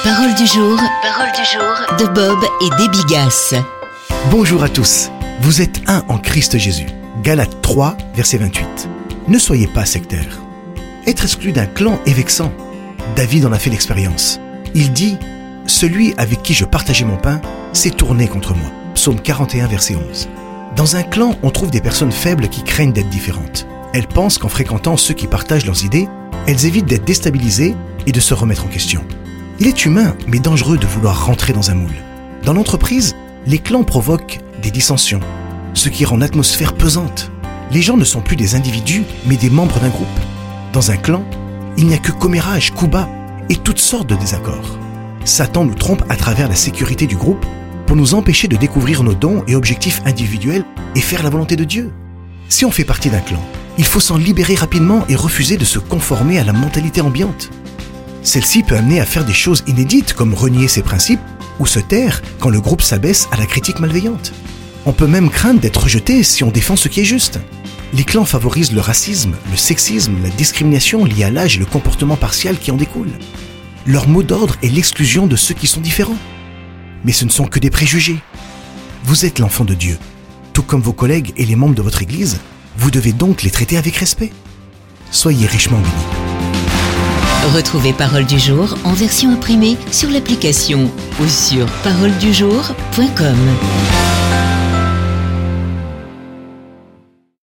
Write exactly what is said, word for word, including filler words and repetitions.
Parole du jour, parole du jour de Bob et Debbie Gass. Bonjour à tous, vous êtes un en Christ Jésus. Galates trois, verset vingt-huit. Ne soyez pas sectaires. Être exclu d'un clan est vexant. David en a fait l'expérience. Il dit « Celui avec qui je partageais mon pain s'est tourné contre moi ». Psaume quarante et un, verset onze. Dans un clan, on trouve des personnes faibles qui craignent d'être différentes. Elles pensent qu'en fréquentant ceux qui partagent leurs idées, elles évitent d'être déstabilisées et de se remettre en question. Il est humain, mais dangereux de vouloir rentrer dans un moule. Dans l'entreprise, les clans provoquent des dissensions, ce qui rend l'atmosphère pesante. Les gens ne sont plus des individus, mais des membres d'un groupe. Dans un clan, il n'y a que commérage, coups bas et toutes sortes de désaccords. Satan nous trompe à travers la sécurité du groupe pour nous empêcher de découvrir nos dons et objectifs individuels et faire la volonté de Dieu. Si on fait partie d'un clan, il faut s'en libérer rapidement et refuser de se conformer à la mentalité ambiante. Celle-ci peut amener à faire des choses inédites comme renier ses principes ou se taire quand le groupe s'abaisse à la critique malveillante. On peut même craindre d'être rejeté si on défend ce qui est juste. Les clans favorisent le racisme, le sexisme, la discrimination liée à l'âge et le comportement partial qui en découle. Leur mot d'ordre est l'exclusion de ceux qui sont différents. Mais ce ne sont que des préjugés. Vous êtes l'enfant de Dieu. Tout comme vos collègues et les membres de votre église, vous devez donc les traiter avec respect. Soyez richement bénis. Retrouvez Parole du jour en version imprimée sur l'application ou sur parole du jour point com.